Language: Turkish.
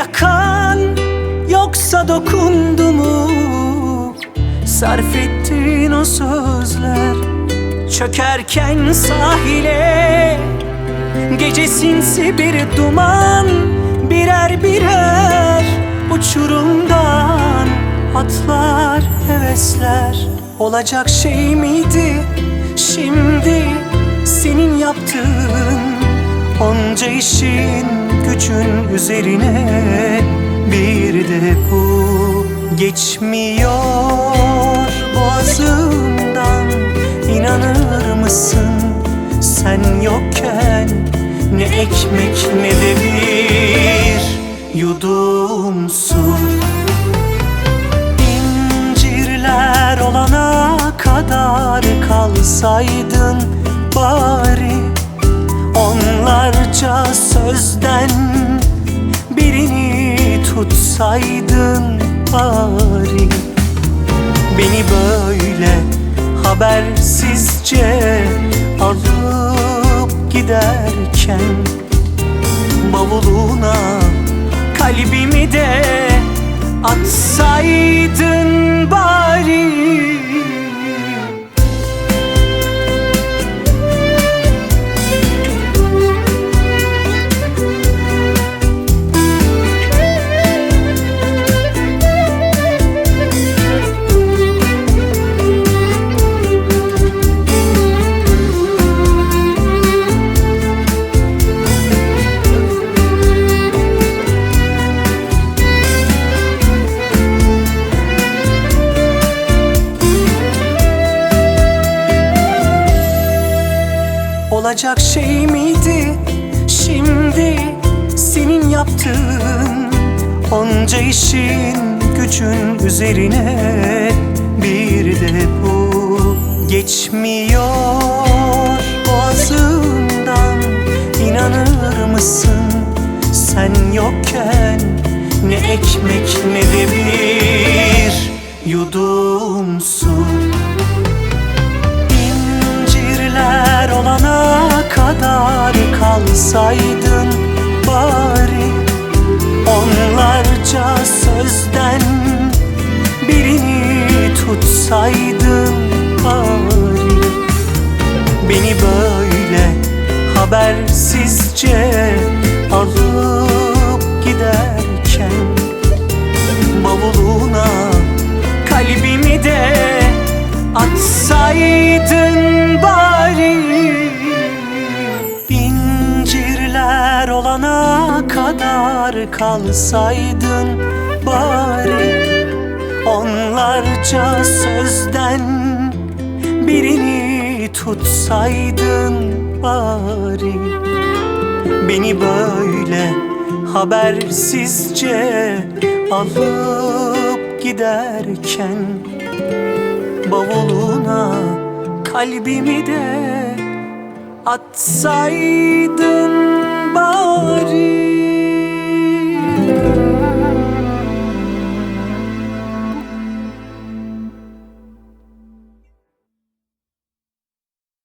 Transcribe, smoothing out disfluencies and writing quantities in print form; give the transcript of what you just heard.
yakan yoksa dokundu mu? Sarf ettiğin o sözler çökerken sahile, gece sinsi bir duman, birer birer uçurumdan atlar hevesler. Olacak şey miydi şimdi senin yaptığın? Onca işin gücün üzerine bir de bu geçmiyor boğazımdan. İnanır mısın sen yokken ne ekmek ne de bir yudum su. İncirler olana kadar kalsaydın bari, onlarca sözden birini tutsaydın bari. Beni böyle habersizce alıp giderken bavuluna kalbimi de atsaydın bari. Olacak şey miydi şimdi senin yaptığın? Onca işin gücün üzerine bir de bu geçmiyor boğazımdan. İnanır mısın sen yokken ne ekmek ne de bir yudum su. İncirler olana kadar kalsaydın bari, onlarca sözden birini tutsaydın bari. Beni böyle habersizce alıp giderken bavuluna kalbimi de atsaydın bari. İncirler olana kadar kalsaydın bari, onlarca sözden birini tutsaydın bari. Beni böyle habersizce alıp giderken bavuluna kalbimi de atsaydın bari.